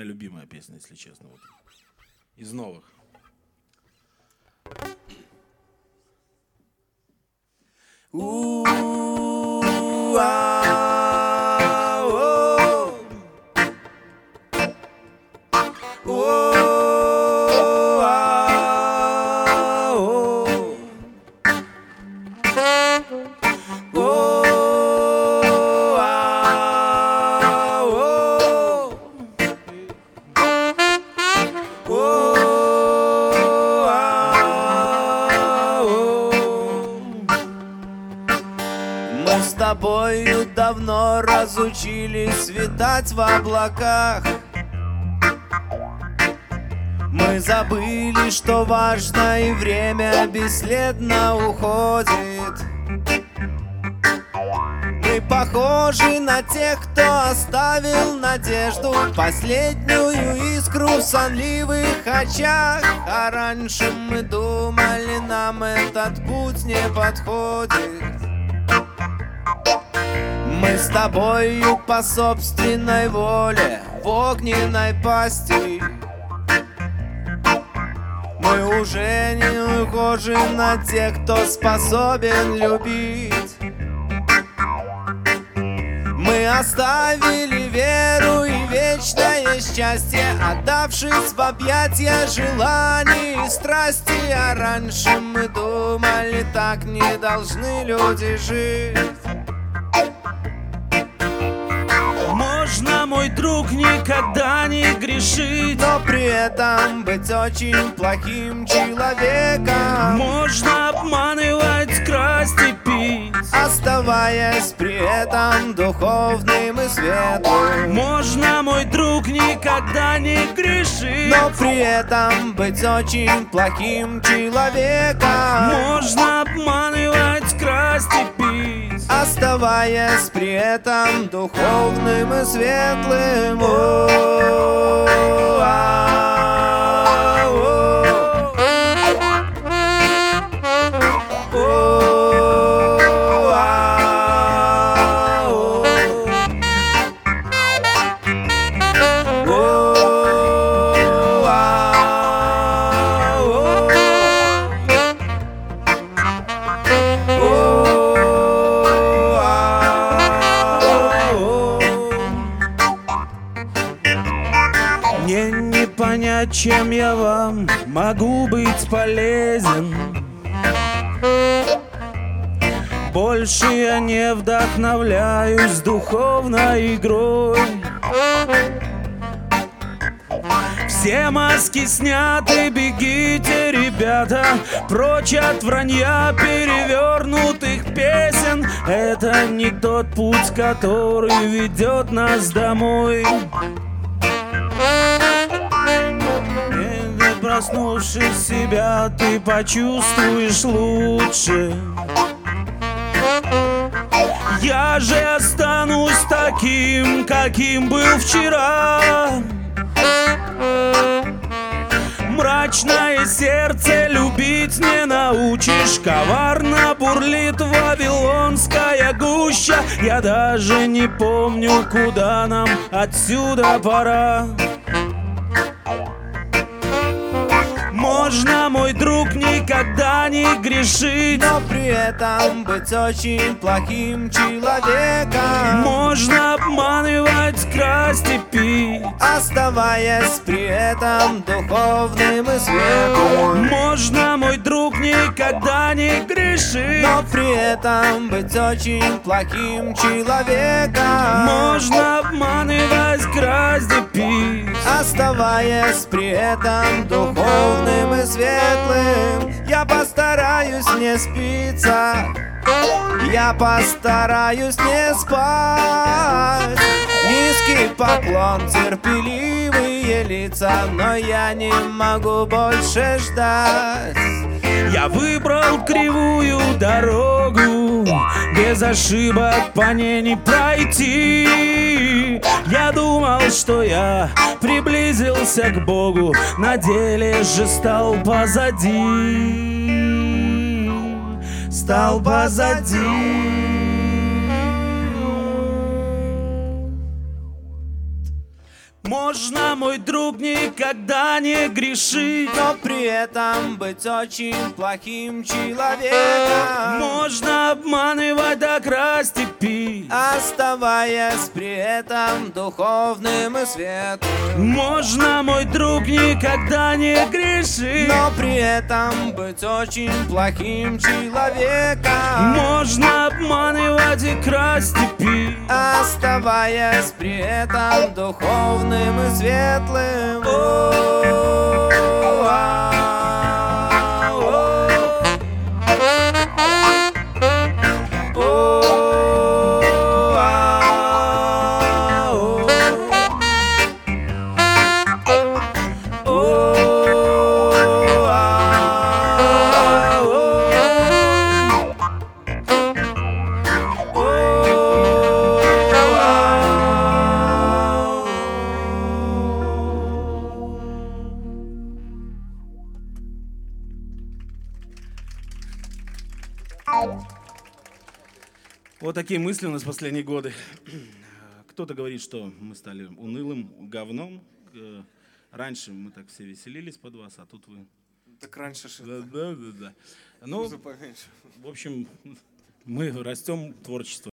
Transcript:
любимая песня, если честно. Вот. Из новых. Мы с тобою давно разучились витать в облаках. Мы забыли, что важно, и время бесследно уходит. Мы похожи на тех, кто оставил надежду, последнюю искру в сонливых очах. А раньше мы думали, нам этот путь не подходит. Мы с тобою по собственной воле в огненной пасти. Мы уже не похожи на тех, кто способен любить. Мы оставили веру и вечное счастье, отдавшись в объятия желаний и страсти. А раньше мы думали, так не должны люди жить. Можно, мой друг, никогда не грешить, но при этом быть очень плохим человеком. Можно обманывать, красть и пить, оставаясь при этом духовным и светлым. Можно, мой друг, никогда не грешить, но при этом быть очень плохим человеком. Можно обманывать, красть и пить, оставаясь при этом духовным и светлым. Мне не понять, чем я вам могу быть полезен. Больше я не вдохновляюсь духовной игрой. Все маски сняты, бегите, ребята, прочь от вранья перевернутых песен. Это не тот путь, который ведет нас домой. Проснувшись себя, ты почувствуешь лучше. Я же останусь таким, каким был вчера. Мрачное сердце любить не научишь. Коварно бурлит вавилонская гуща. Я даже не помню, куда нам отсюда пора. Можно, мой друг, никогда не грешить, но при этом быть очень плохим человеком. Можно обманывать, красть и пить, оставаясь при этом духовным и светлым. Можно, мой друг, никогда не грешить, но при этом быть очень плохим человеком. Можно обманывать, красть и пить, оставаясь при этом духовным и светлым. Я постараюсь не спиться, я постараюсь не спать. Низкий поклон, терпеливые лица, но я не могу больше ждать. Я выбрал кривую дорогу, без ошибок по ней не пройти. Я думал, что я приблизился к Богу, на деле же стал позади. Стал позади. Можно, мой друг, никогда не грешить, но при этом быть очень плохим человеком. можно обманывать, да красть и пить, Оставаясь при этом духовным и светлым. можно, мой друг, никогда не грешить, Но при этом быть очень плохим человеком. можно обманывать и красть и пить, Оставаясь при этом духовным и светлым. Вот такие мысли у нас в последние годы. Кто-то говорит, что мы стали унылым говном. Раньше мы так все веселились под вас, а тут вы... Так раньше же Да. Ну, поменьше. в общем, мы растем, творчество